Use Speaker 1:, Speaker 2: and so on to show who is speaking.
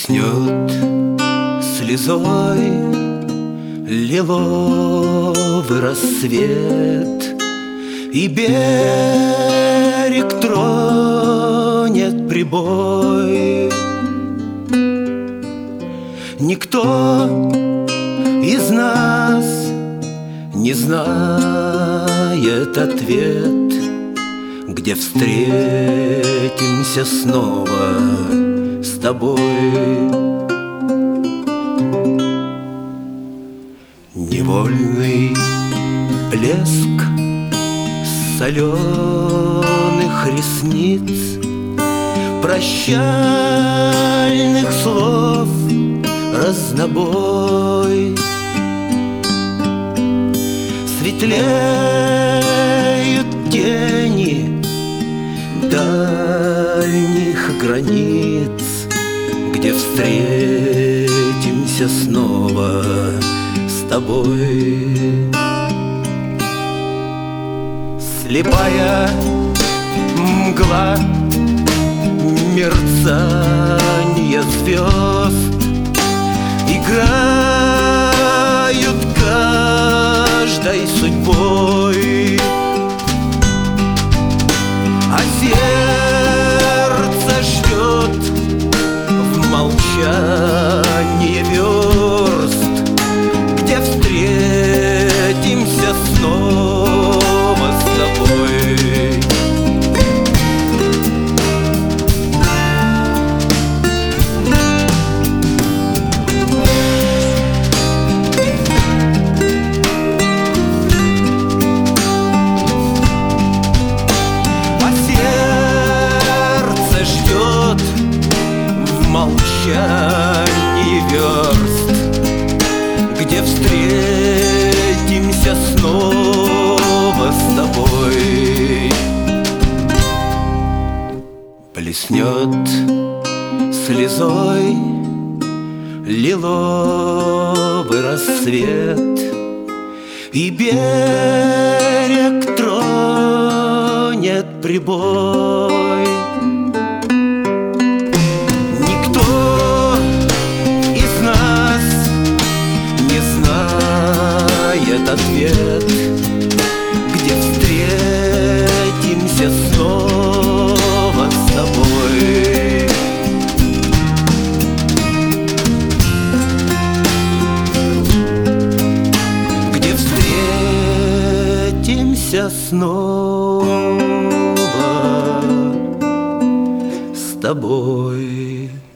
Speaker 1: Блеснет слезой лиловый рассвет, и берег тронет прибой. Никто из нас не знает ответ, где встретимся снова с тобой. Невольный блеск соленых ресниц, прощальных слов разнобой. Светлеют тени дальних границ, где встретимся снова с тобой. Слепая мгла, мерцанье звезд играют каждой судьбой, а сердце ждет в молчании верст, где встретимся снова с тобой. Молчании верст, где встретимся снова с тобой. Блеснет слезой лиловый рассвет, и берег тронет прибой. Ответ, где встретимся снова с тобой. Где встретимся снова с тобой.